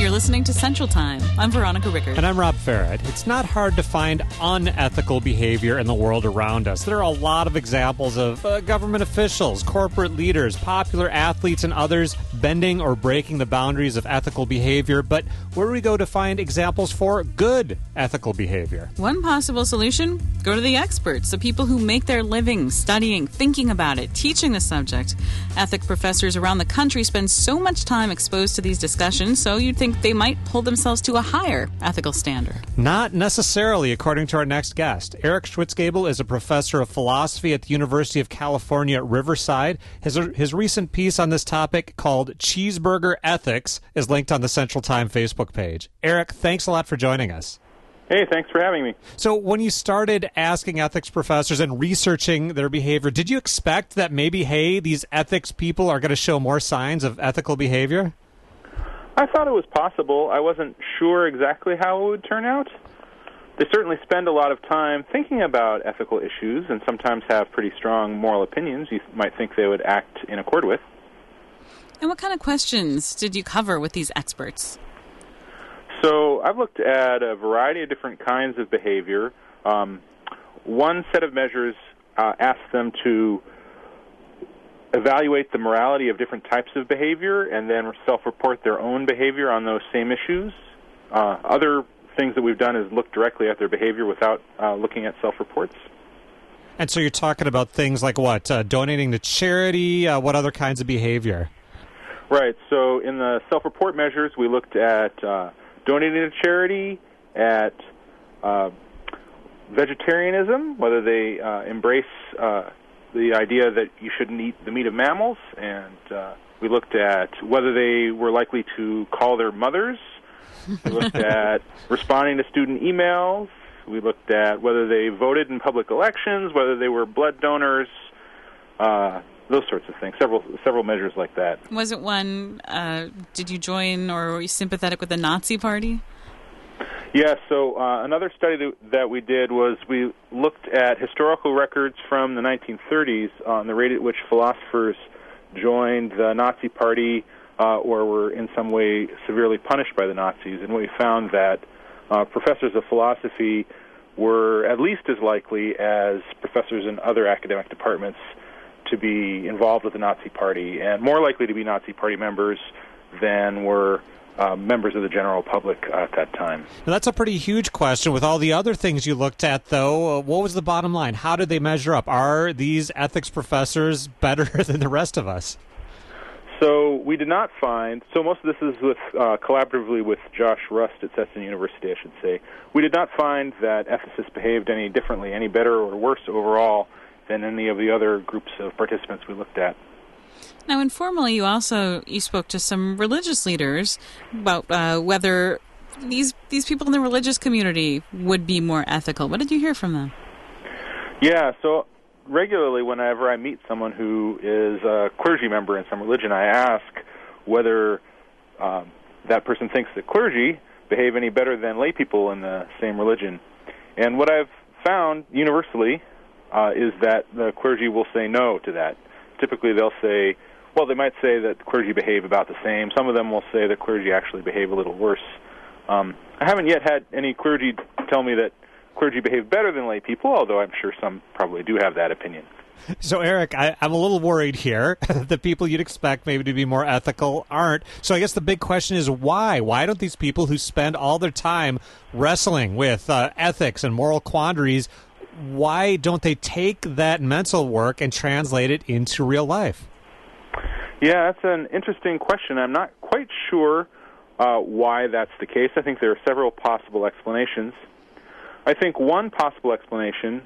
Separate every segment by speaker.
Speaker 1: You're listening to Central Time. I'm Veronica Rickard.
Speaker 2: And I'm Rob Farrett. It's not hard to find unethical behavior in the world around us. There are a lot of examples of government officials, corporate leaders, popular athletes, and others bending or breaking the boundaries of ethical behavior. But where do we go to find examples for good ethical behavior?
Speaker 1: One possible solution? Go to the experts, the people who make their living studying, thinking about it, teaching the subject. Ethics professors around the country spend so much time exposed to these discussions, so you'd think they might hold themselves to a higher ethical standard.
Speaker 2: Not necessarily, according to our next guest. Eric Schwitzgebel is a professor of philosophy at the University of California, Riverside. His recent piece on this topic, called Cheeseburger Ethics, is linked on the Central Time Facebook page. Eric, thanks a lot for joining us.
Speaker 3: Hey, thanks for having me.
Speaker 2: So when you started asking ethics professors and researching their behavior, did you expect that maybe, hey, these ethics people are going to show more signs of ethical behavior?
Speaker 3: I thought it was possible. I wasn't sure exactly how it would turn out. They certainly spend a lot of time thinking about ethical issues and sometimes have pretty strong moral opinions you might think they would act in accord with.
Speaker 1: And what kind of questions did you cover with these experts?
Speaker 3: So I've looked at a variety of different kinds of behavior. One set of measures asks them to evaluate the morality of different types of behavior and then self-report their own behavior on those same issues. Other things that we've done is look directly at their behavior without looking at self-reports.
Speaker 2: And so you're talking about things like what? Donating to charity? What other kinds of behavior?
Speaker 3: Right. So in the self-report measures, we looked at donating to charity, at vegetarianism, whether they embrace the idea that you shouldn't eat the meat of mammals, and we looked at whether they were likely to call their mothers. We looked at responding to student emails. We looked at whether they voted in public elections, whether they were blood donors, those sorts of things, several measures like that.
Speaker 1: Wasn't one, did you join or were you sympathetic with the Nazi Party?
Speaker 3: Yeah, so another study that we did was we looked at historical records from the 1930s on the rate at which philosophers joined the Nazi Party or were in some way severely punished by the Nazis. And we found that professors of philosophy were at least as likely as professors in other academic departments to be involved with the Nazi Party and more likely to be Nazi Party members than were members of the general public at that time.
Speaker 2: Now, that's a pretty huge question. With all the other things you looked at, though, what was the bottom line? How did they measure up? Are these ethics professors better than the rest of us?
Speaker 3: So we did not find, so most of this is with collaboratively with Josh Rust at Stetson University, I should say. We did not find that ethicists behaved any differently, any better or worse overall than any of the other groups of participants we looked at.
Speaker 1: Now, informally, you spoke to some religious leaders about whether these people in the religious community would be more ethical. What did you hear from them?
Speaker 3: Yeah, so regularly whenever I meet someone who is a clergy member in some religion, I ask whether that person thinks that clergy behave any better than lay people in the same religion. And what I've found universally is that the clergy will say no to that. Typically they'll say, well, they might say that clergy behave about the same. Some of them will say that clergy actually behave a little worse. I haven't yet had any clergy tell me that clergy behave better than lay people, although I'm sure some probably do have that opinion.
Speaker 2: So, Eric, I'm a little worried here. The people you'd expect maybe to be more ethical aren't. So I guess the big question is why? Why don't these people who spend all their time wrestling with ethics and moral quandaries, why don't they take that mental work and translate it into real life?
Speaker 3: Yeah, that's an interesting question. I'm not quite sure why that's the case. I think there are several possible explanations. I think one possible explanation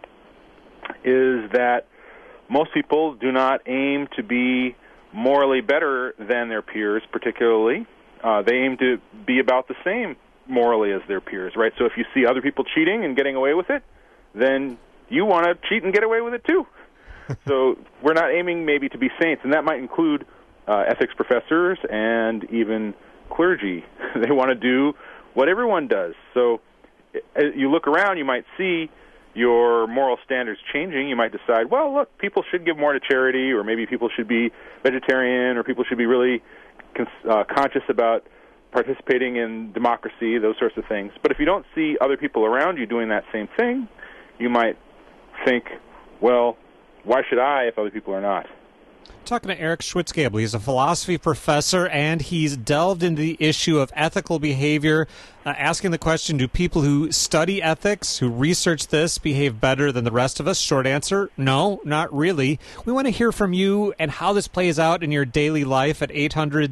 Speaker 3: is that most people do not aim to be morally better than their peers, particularly. They aim to be about the same morally as their peers, right? So if you see other people cheating and getting away with it, then you want to cheat and get away with it too. So we're not aiming maybe to be saints, and that might include ethics professors and even clergy. They want to do what everyone does. So as you look around, you might see your moral standards changing. You might decide, well, look, people should give more to charity, or maybe people should be vegetarian, or people should be really conscious about participating in democracy, those sorts of things. But if you don't see other people around you doing that same thing, you might think, well, why should I if other people are not?
Speaker 2: Talking to Eric Schwitzgebel. He's a philosophy professor, and he's delved into the issue of ethical behavior, asking the question, do people who study ethics, who research this, behave better than the rest of us? Short answer, no, not really. We want to hear from you and how this plays out in your daily life at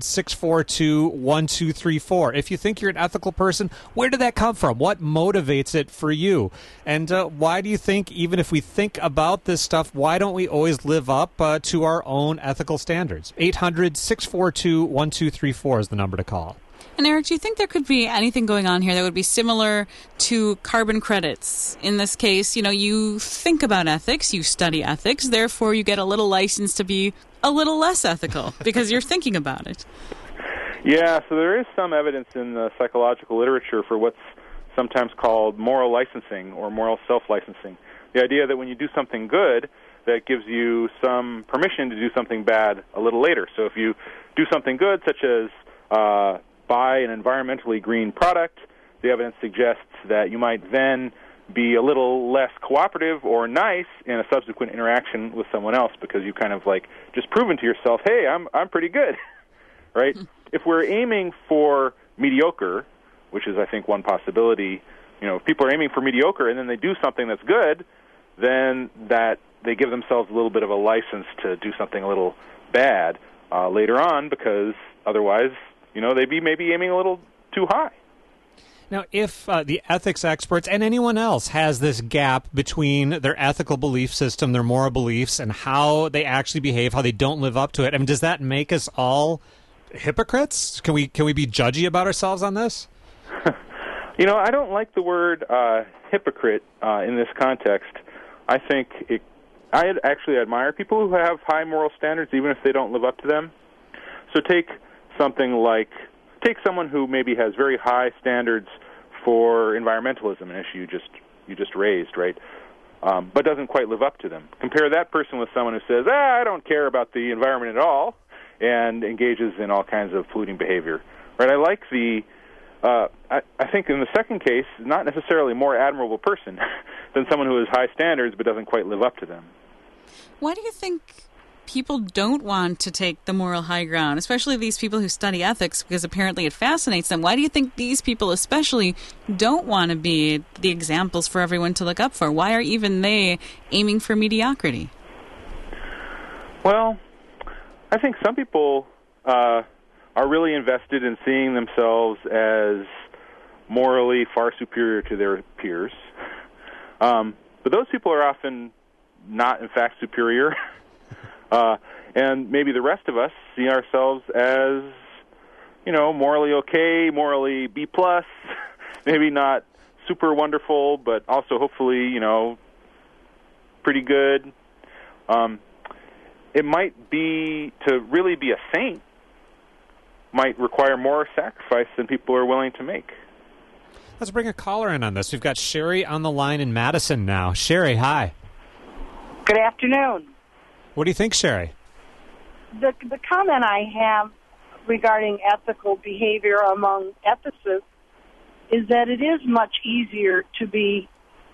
Speaker 2: 800-642-1234. If you think you're an ethical person, where did that come from? What motivates it for you? And why do you think, even if we think about this stuff, why don't we always live up to our own ethical standards? 800-642-1234 is the number to call.
Speaker 1: And Eric, do you think there could be anything going on here that would be similar to carbon credits? In this case, you think about ethics, you study ethics, therefore you get a little license to be a little less ethical because you're thinking about it.
Speaker 3: Yeah, so there is some evidence in the psychological literature for what's sometimes called moral licensing or moral self-licensing. The idea that when you do something good, that gives you some permission to do something bad a little later. So if you do something good, such as buy an environmentally green product, the evidence suggests that you might then be a little less cooperative or nice in a subsequent interaction with someone else because you kind of just proven to yourself, hey, I'm pretty good, right? If we're aiming for mediocre, which is, I think, one possibility, if people are aiming for mediocre and then they do something that's good, then that they give themselves a little bit of a license to do something a little bad later on because otherwise, they'd be maybe aiming a little too high.
Speaker 2: Now, if the ethics experts and anyone else has this gap between their ethical belief system, their moral beliefs, and how they actually behave, how they don't live up to it, does that make us all hypocrites? Can we be judgy about ourselves on this?
Speaker 3: I don't like the word hypocrite in this context. I think I actually admire people who have high moral standards, even if they don't live up to them. So take someone who maybe has very high standards for environmentalism, an issue you just raised, right? But doesn't quite live up to them. Compare that person with someone who says, I don't care about the environment at all, and engages in all kinds of polluting behavior, right? I like I think in the second case, not necessarily a more admirable person than someone who has high standards but doesn't quite live up to them.
Speaker 1: Why do you think people don't want to take the moral high ground, especially these people who study ethics, because apparently it fascinates them? Why do you think these people especially don't want to be the examples for everyone to look up for? Why are even they aiming for mediocrity?
Speaker 3: Well, I think some people are really invested in seeing themselves as morally far superior to their peers. But those people are often not, in fact, superior. And maybe the rest of us see ourselves as, morally okay, morally B+, maybe not super wonderful, but also hopefully, pretty good. It might be, to really be a saint, might require more sacrifice than people are willing to make.
Speaker 2: Let's bring a caller in on this. We've got Sherry on the line in Madison now. Sherry, hi.
Speaker 4: Good afternoon.
Speaker 2: What do you think, Sherry?
Speaker 4: The comment I have regarding ethical behavior among ethicists is that it is much easier to be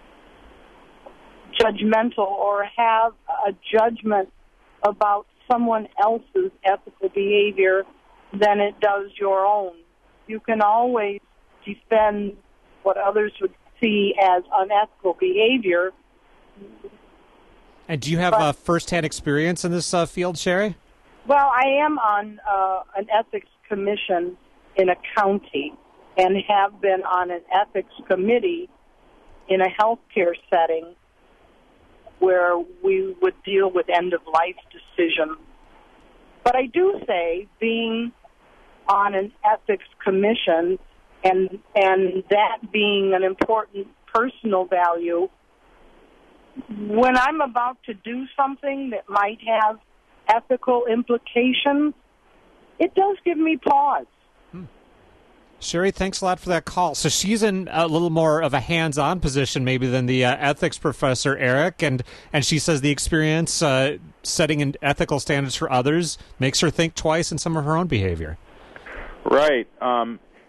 Speaker 4: judgmental or have a judgment about someone else's ethical behavior than it does your own. You can always defend what others would see as unethical behavior.
Speaker 2: And do you have first-hand experience in this field, Sherry?
Speaker 4: Well, I am on an ethics commission in a county and have been on an ethics committee in a healthcare setting where we would deal with end-of-life decisions. But I do say being on an ethics commission and that being an important personal value, when I'm about to do something that might have ethical implications, it does give me pause.
Speaker 2: Sherry, thanks a lot for that call. So she's in a little more of a hands-on position maybe than the ethics professor, Eric, and she says the experience setting in ethical standards for others makes her think twice in some of her own behavior.
Speaker 3: Right.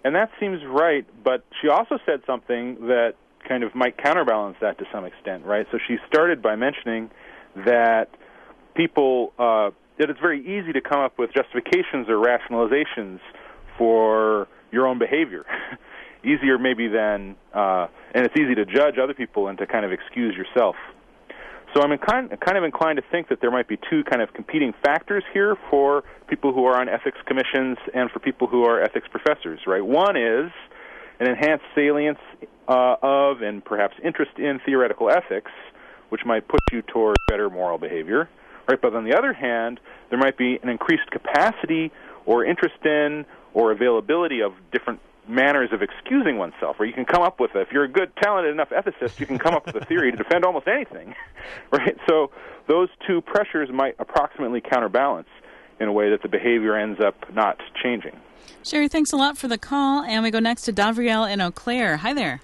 Speaker 3: And that seems right, but she also said something that kind of might counterbalance that to some extent, right? So she started by mentioning that people, that it's very easy to come up with justifications or rationalizations for your own behavior. Easier maybe than, and it's easy to judge other people and to kind of excuse yourself. So I'm kind of inclined to think that there might be two kind of competing factors here for people who are on ethics commissions and for people who are ethics professors, right? One is an enhanced salience of and perhaps interest in theoretical ethics, which might push you toward better moral behavior, right? But on the other hand, there might be an increased capacity or interest in or availability of different manners of excusing oneself, or you can come up with, if you're a good, talented enough ethicist, you can come up with a theory to defend almost anything, right? So those two pressures might approximately counterbalance in a way that the behavior ends up not changing.
Speaker 1: Sherry, thanks a lot for the call, and we go next to Davriel in Eau Claire. Hi there.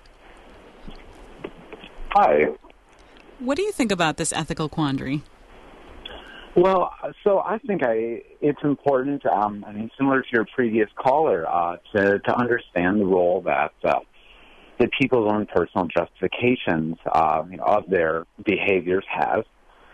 Speaker 5: Hi.
Speaker 1: What do you think about this ethical quandary?
Speaker 5: Well, so I think it's important, similar to your previous caller, to understand the role that people's own personal justifications, of their behaviors have.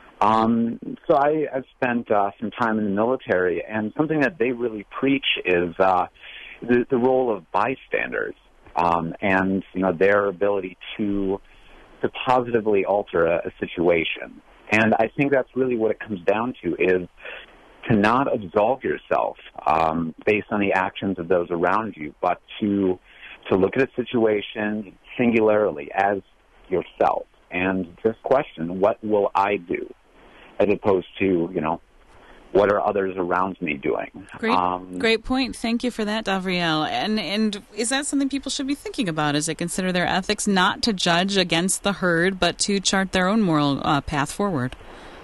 Speaker 5: So I've spent some time in the military, and something that they really preach is the role of bystanders, and their ability to positively alter a situation. And I think that's really what it comes down to, is to not absolve yourself based on the actions of those around you, but to look at a situation singularly as yourself and just question, what will I do, as opposed to, what are others around me doing?
Speaker 1: Great point. Thank you for that, Davriel. And is that something people should be thinking about as they consider their ethics, not to judge against the herd, but to chart their own moral path forward?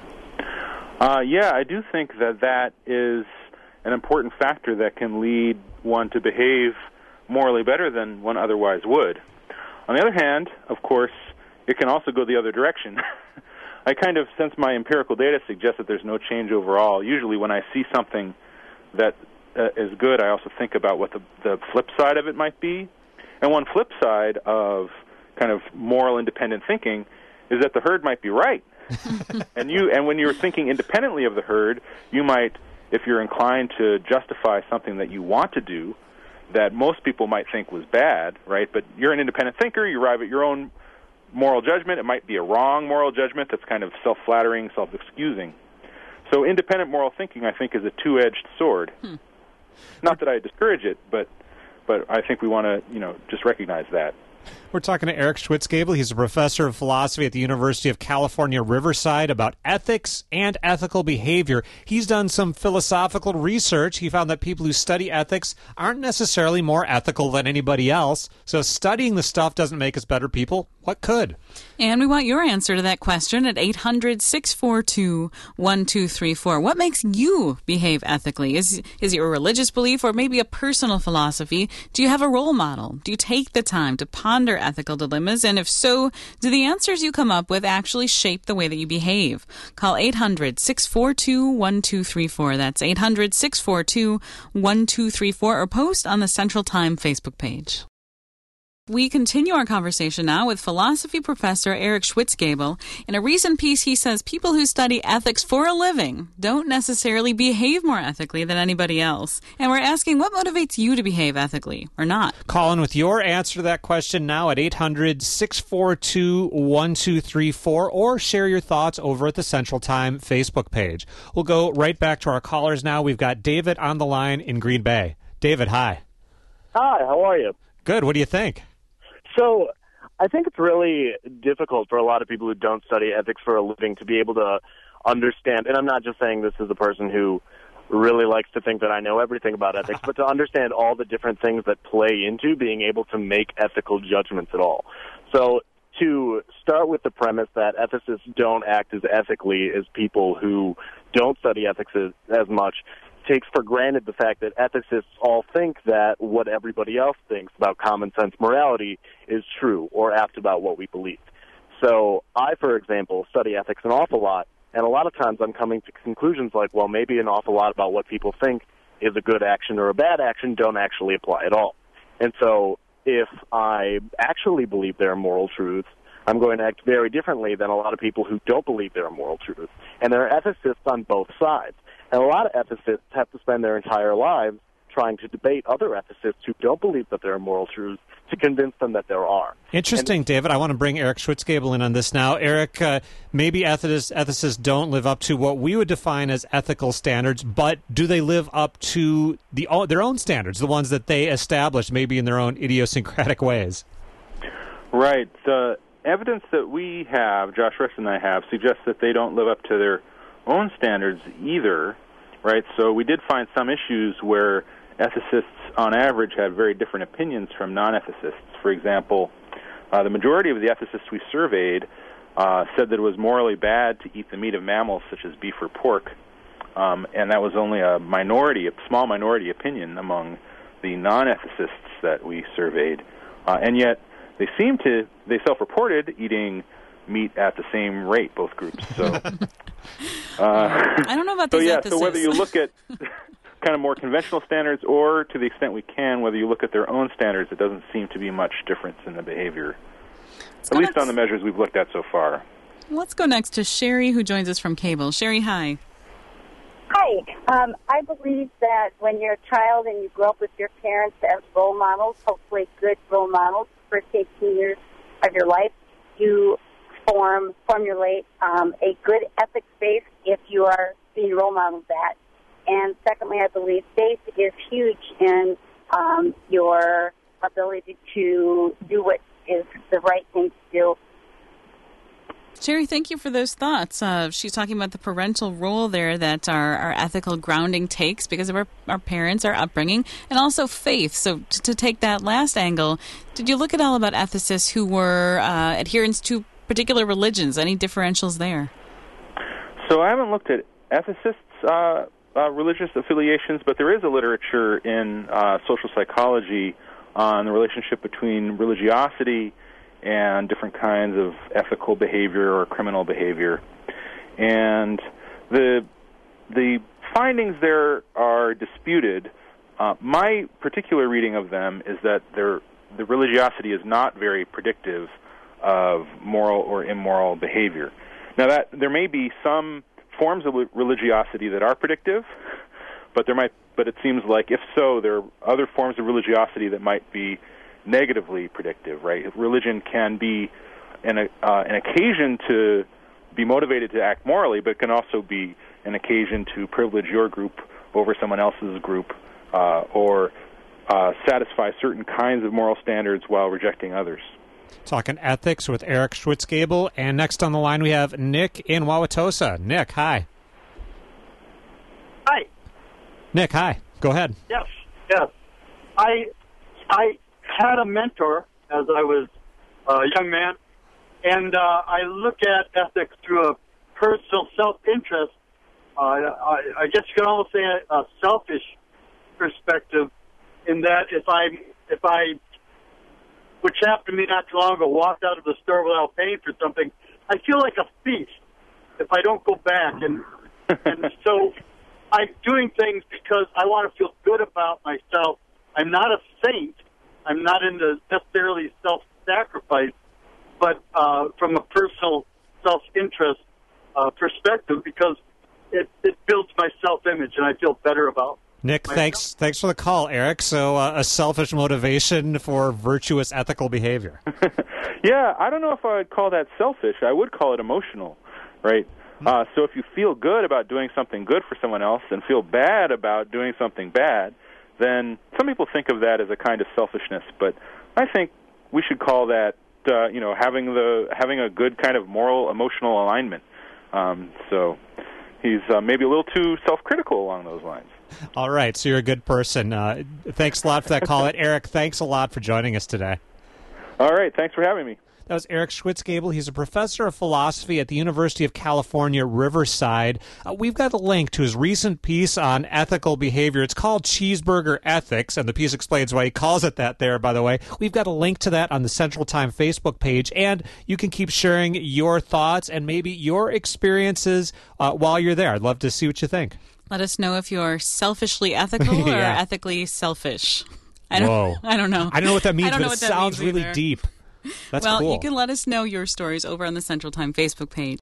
Speaker 3: Yeah, I do think that is an important factor that can lead one to behave morally better than one otherwise would. On the other hand, of course, it can also go the other direction. I kind of, since my empirical data suggests that there's no change overall, usually when I see something that is good, I also think about what the flip side of it might be. And one flip side of kind of moral independent thinking is that the herd might be right. and when you're thinking independently of the herd, you might, if you're inclined to justify something that you want to do that most people might think was bad, right? But you're an independent thinker, you arrive at your own moral judgment. It might be a wrong moral judgment that's kind of self-flattering, self-excusing. So independent moral thinking, I think, is a two-edged sword. Not that I discourage it, but I think we want to, just recognize that.
Speaker 2: We're talking to Eric Schwitzgebel. He's a professor of philosophy at the University of California, Riverside, about ethics and ethical behavior. He's done some philosophical research. He found that people who study ethics aren't necessarily more ethical than anybody else. So studying the stuff doesn't make us better people. What could?
Speaker 1: And we want your answer to that question at 800-642-1234. What makes you behave ethically? Is it your religious belief or maybe a personal philosophy? Do you have a role model? Do you take the time to ponder ethical dilemmas? And if so, do the answers you come up with actually shape the way that you behave? Call 800-642-1234. That's 800-642-1234, or post on the Central Time Facebook page. We continue our conversation now with philosophy professor Eric Schwitzgebel. In a recent piece, he says people who study ethics for a living don't necessarily behave more ethically than anybody else. And we're asking, what motivates you to behave ethically or not?
Speaker 2: Call in with your answer to that question now at 800-642-1234, or share your thoughts over at the Central Time Facebook page. We'll go right back to our callers now. We've got David on the line in Green Bay. David, hi.
Speaker 6: Hi, how are you?
Speaker 2: Good. What do you think?
Speaker 6: So I think it's really difficult for a lot of people who don't study ethics for a living to be able to understand, and I'm not just saying this as a person who really likes to think that I know everything about ethics, but to understand all the different things that play into being able to make ethical judgments at all. So to start with the premise that ethicists don't act as ethically as people who don't study ethics as much takes for granted the fact that ethicists all think that what everybody else thinks about common sense morality is true or apt about what we believe. So I, for example, study ethics an awful lot, and a lot of times I'm coming to conclusions like, well, maybe an awful lot about what people think is a good action or a bad action don't actually apply at all. And so if I actually believe there are moral truths, I'm going to act very differently than a lot of people who don't believe there are moral truths. And there are ethicists on both sides. And a lot of ethicists have to spend their entire lives trying to debate other ethicists who don't believe that there are moral truths to convince them that there are.
Speaker 2: Interesting, David. I want to bring Eric Schwitzgebel in on this now. Eric, maybe ethicists don't live up to what we would define as ethical standards, but do they live up to their own standards, the ones that they established, maybe in their own idiosyncratic ways?
Speaker 3: Right. The evidence that we have, Josh Rest and I have, suggests that they don't live up to their own standards either, right? So we did find some issues where ethicists, on average, had very different opinions from non-ethicists. For example, the majority of the ethicists we surveyed said that it was morally bad to eat the meat of mammals such as beef or pork, and that was only a small minority opinion among the non-ethicists that we surveyed. And yet, they self-reported eating meat at the same rate, both groups. So,
Speaker 1: I don't know about these ethicists.
Speaker 3: So whether you look at kind of more conventional standards, or to the extent we can, whether you look at their own standards, it doesn't seem to be much difference in the behavior, at least on the measures we've looked at so far.
Speaker 1: Let's go next to Sherry, who joins us from Cable. Sherry, hi.
Speaker 7: Hi. I believe that when you're a child and you grow up with your parents as role models, hopefully good role models, for 18 years of your life, you formulate a good ethics base if you are being role modeled that. And secondly, I believe faith is huge in your ability to do what is the right thing to do.
Speaker 1: Sherry, thank you for those thoughts. She's talking about the parental role there that our ethical grounding takes because of our parents, our upbringing, and also faith. So to take that last angle, did you look at all about ethicists who were adherents to particular religions? Any differentials there?
Speaker 3: So I haven't looked at ethicists' religious affiliations, but there is a literature in social psychology on the relationship between religiosity and different kinds of ethical behavior or criminal behavior. And the findings there are disputed. My particular reading of them is that the religiosity is not very predictive of moral or immoral behavior. Now, that there may be some forms of religiosity that are predictive, but it seems like if so, there are other forms of religiosity that might be negatively predictive, right? Religion can be an occasion to be motivated to act morally, but it can also be an occasion to privilege your group over someone else's group, or satisfy certain kinds of moral standards while rejecting others.
Speaker 2: Talking ethics with Eric Schwitzgebel, and next on the line we have Nick in Wauwatosa. Nick, hi.
Speaker 8: Hi.
Speaker 2: Nick, hi. Go ahead.
Speaker 8: Yes. I had a mentor as I was a young man, and I look at ethics through a personal self-interest. I guess you could almost say a selfish perspective, in that if I, which happened to me not too long ago, walked out of the store without paying for something, I feel like a thief if I don't go back. And so I'm doing things because I want to feel good about myself. I'm not a saint. I'm not into necessarily self-sacrifice, but from a personal self-interest perspective, because it builds my self-image and I feel better about
Speaker 2: Nick,
Speaker 8: myself.
Speaker 2: thanks for the call, Eric. So a selfish motivation for virtuous ethical behavior.
Speaker 3: Yeah, I don't know if I would call that selfish. I would call it emotional, right? So if you feel good about doing something good for someone else and feel bad about doing something bad, then some people think of that as a kind of selfishness. But I think we should call that, having a good kind of moral, emotional alignment. So he's maybe a little too self-critical along those lines.
Speaker 2: All right, so you're a good person. Thanks a lot for that call. Eric, thanks a lot for joining us today.
Speaker 3: All right, thanks for having me.
Speaker 2: That was Eric Schwitzgebel. He's a professor of philosophy at the University of California, Riverside. We've got a link to his recent piece on ethical behavior. It's called Cheeseburger Ethics, and the piece explains why he calls it that there, by the way. We've got a link to that on the Central Time Facebook page, and you can keep sharing your thoughts and maybe your experiences while you're there. I'd love to see what you think.
Speaker 1: Let us know if you're selfishly ethical or
Speaker 2: Yeah.
Speaker 1: ethically selfish.
Speaker 2: Whoa.
Speaker 1: I don't know.
Speaker 2: I don't know what that means,
Speaker 1: I don't know
Speaker 2: but
Speaker 1: what
Speaker 2: it
Speaker 1: that
Speaker 2: sounds
Speaker 1: means
Speaker 2: really
Speaker 1: either.
Speaker 2: deep. That's
Speaker 1: well,
Speaker 2: cool.
Speaker 1: you can let us know your stories over on the Central Time Facebook page.